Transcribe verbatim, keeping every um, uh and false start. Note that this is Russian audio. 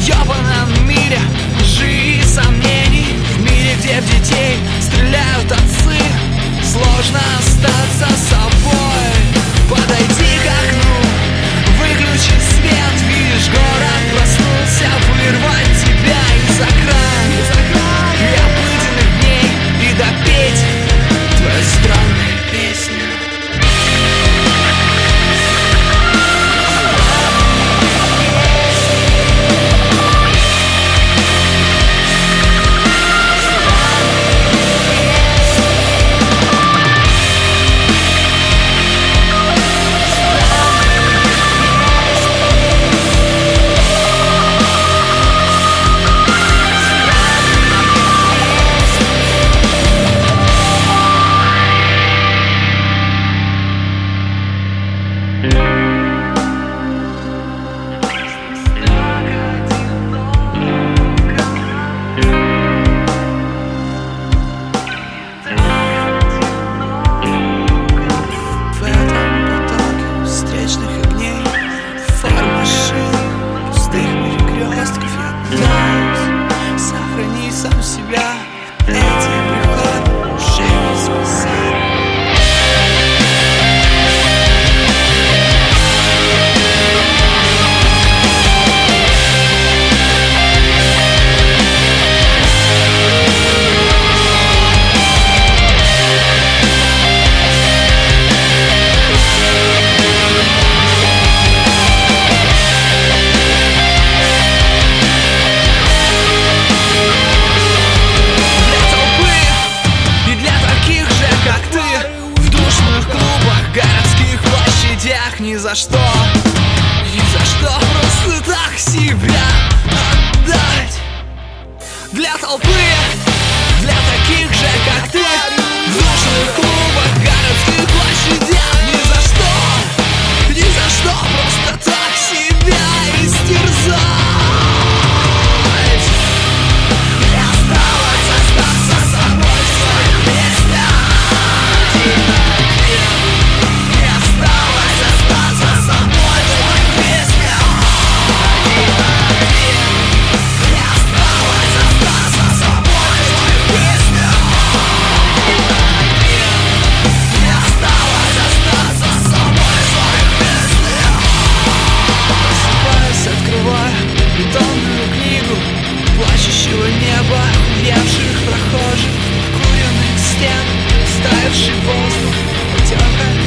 ёбаном мире лжи и сомнений, в мире, где в детей стреляют отцы, сложно остаться собой. Подойди к окну, выключи свет, видишь, город проснулся, вырвать тебя из экрана, из экрана и обыденных дней, и допеть твои странные песни. Сам себя, эти приходы уже не спасают. Ни за что, ни за что просто так себя отдать для толпы, для таких же, как ты, в душных клубах, городских площадях. Ни за что, ни за что просто так себя истерзать. И осталось остаться собой в своих песнях. Бетонную книгу плачущего неба, уевших прохожих, куренных стен, стаявший воздух, потекает